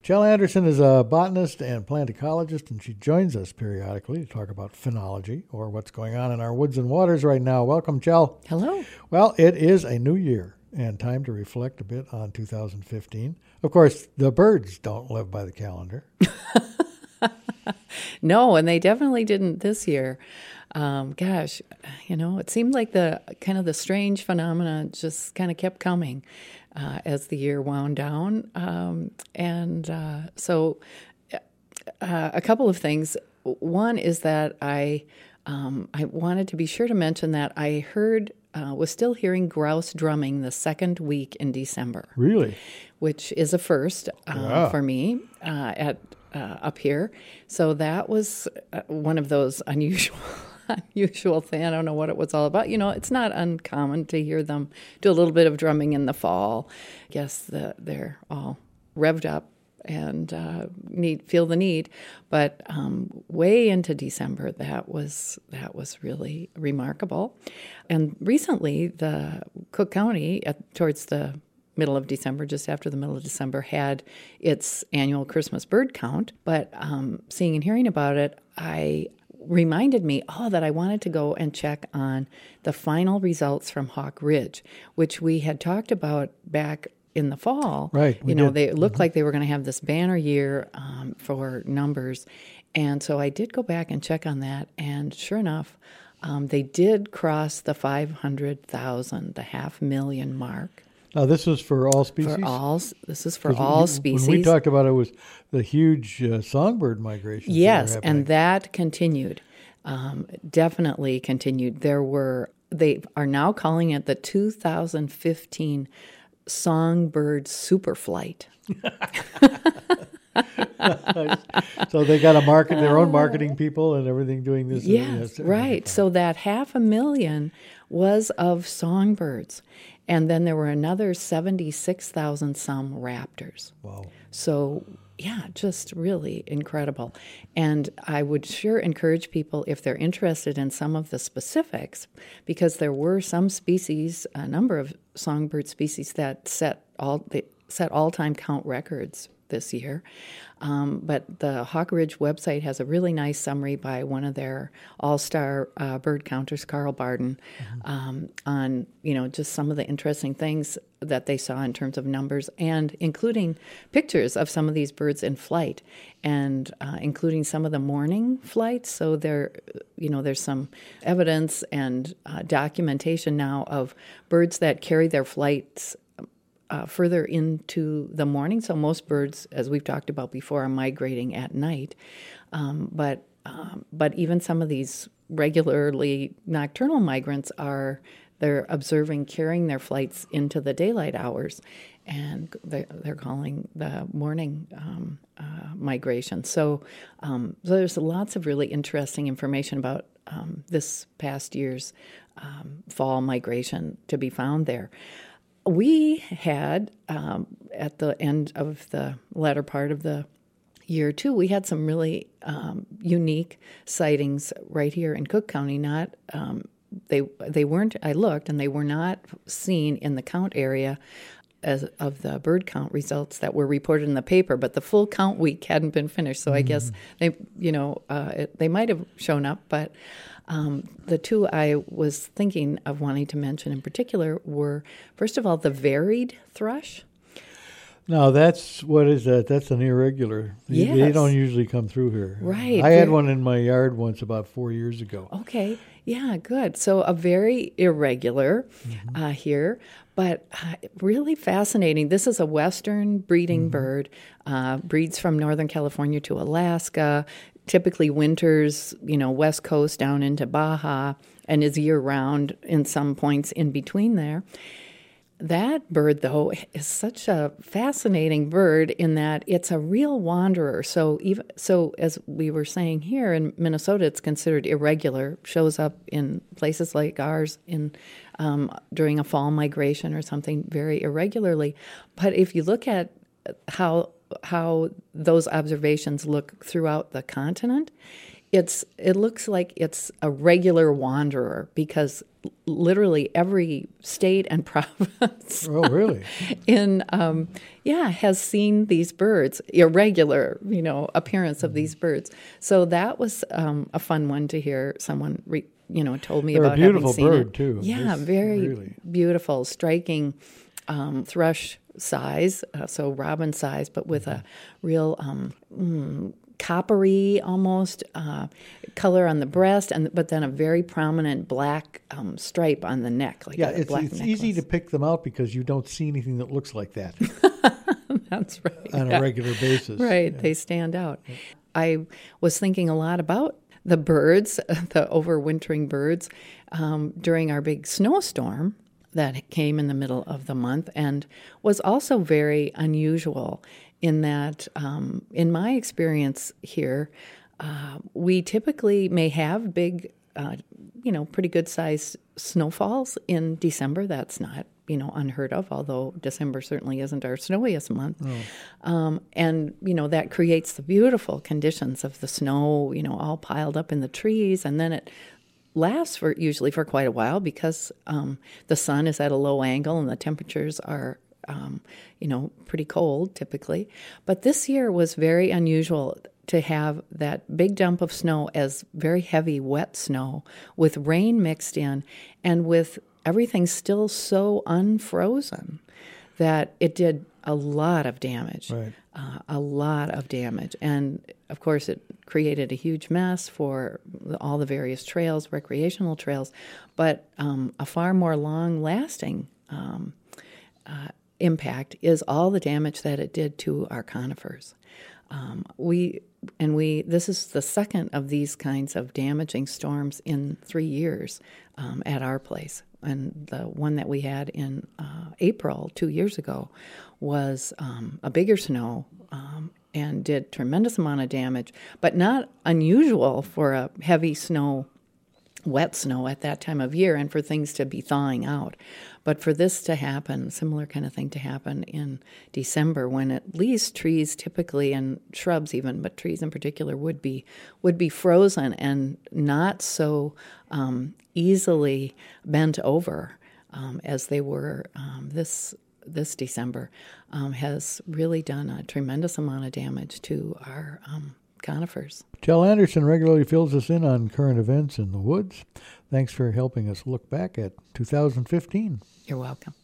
Chell Anderson is a botanist and plant ecologist, and she joins us periodically to talk about phenology, or what's going on in our woods and waters right now. Welcome, Chell. Hello. Well, it is a new year and time to reflect a bit on 2015. Of course, the birds don't live by the calendar. No, and they definitely didn't this year. It seemed like the strange phenomena just kind of kept coming as the year wound down. So a couple of things. One is that I wanted to be sure to mention that I was still hearing grouse drumming the second week in December. Really? Which is a first for me up here. So that was one of those unusual thing. I don't know what it was all about. It's not uncommon to hear them do a little bit of drumming in the fall. I guess they're all revved up and feel the need. But way into December, that was really remarkable. And recently, the Cook County, towards the middle of December, just after the middle of December, had its annual Christmas bird count. But seeing and hearing about it, reminded me that I wanted to go and check on the final results from Hawk Ridge, which we had talked about back in the fall. Right. They looked like they were going to have this banner year for numbers. And so I did go back and check on that. And sure enough, they did cross the 500,000, the 500,000 mark. Now, this was for all species? This is for all species. When we talked about it, was the huge songbird migration. Yes, and that continued. Definitely continued. They are now calling it the 2015 Songbird Superflight. So they got to market their own marketing people and everything doing this. Yes, right. So that 500,000 was of songbirds. And then there were another 76,000 some raptors. Wow. So, yeah, just really incredible. And I would sure encourage people, if they're interested in some of the specifics, because there were some species, a number of songbird species that set all-time count records this year. But the Hawk Ridge website has a really nice summary by one of their all-star bird counters, Carl Barden, on just some of the interesting things that they saw in terms of numbers, and including pictures of some of these birds in flight, and including some of the morning flights. So there's some evidence and documentation now of birds that carry their flights further into the morning. So most birds, as we've talked about before, are migrating at night. But even some of these regularly nocturnal migrants they're observing carrying their flights into the daylight hours, and they're calling the morning migration. So there's lots of really interesting information about this past year's fall migration to be found there. We had, at the end of the latter part of the year, too, we had some really unique sightings right here in Cook County. They weren't, I looked, and they were not seen in the count area of the bird count results that were reported in the paper, but the full count week hadn't been finished. So I guess they might have shown up, but the two I was thinking of wanting to mention in particular were, first of all, the varied thrush. Now, what is that? That's an irregular. Yes. They don't usually come through here. Right. I had one in my yard once about 4 years ago. Okay. Yeah, good. So a very irregular here, but really fascinating. This is a western breeding bird, breeds from Northern California to Alaska, typically winters, West Coast down into Baja, and is year-round in some points in between there. That bird, though, is such a fascinating bird in that it's a real wanderer. So as we were saying here in Minnesota, it's considered irregular. Shows up in places like ours during a fall migration or something very irregularly. But if you look at how those observations look throughout the continent, it looks like it's a regular wanderer because literally every state and province Oh, really? has seen these birds, irregular, appearance of these birds. So that was a fun one to hear someone told me They're about a beautiful having seen bird it. too. Yeah, Just very really. beautiful, striking thrush size, so robin size, but with a real coppery almost color on the breast, but then a very prominent black stripe on the neck. Like Yeah, a black it's necklace. easy to pick them out because you don't see anything that looks like that That's right. on a regular basis. Right, Yeah. they stand out. I was thinking a lot about the birds, the overwintering birds, during our big snowstorm that came in the middle of the month and was also very unusual in that, in my experience here, we typically may have big, pretty good sized snowfalls in December. That's not, unheard of, although December certainly isn't our snowiest month. And, that creates the beautiful conditions of the snow, all piled up in the trees. And then it lasts usually for quite a while because the sun is at a low angle and the temperatures are pretty cold typically. But this year was very unusual to have that big dump of snow as very heavy, wet snow with rain mixed in and with everything still so unfrozen that it did a lot of damage. Right. A lot of damage. And, of course, it created a huge mess for all the various trails, recreational trails, but a far more long-lasting impact is all the damage that it did to our conifers. This is the second of these kinds of damaging storms in 3 years at our place. And the one that we had in April 2 years ago was a bigger snow and did tremendous amount of damage, but not unusual for a heavy snow, wet snow at that time of year and for things to be thawing out. But for this to happen, similar kind of thing to happen in December when at least trees typically and shrubs even, but trees in particular would be frozen and not so easily bent over as they were this December, has really done a tremendous amount of damage to our conifers. Tel Anderson regularly fills us in on current events in the woods. Thanks for helping us look back at 2015. You're welcome.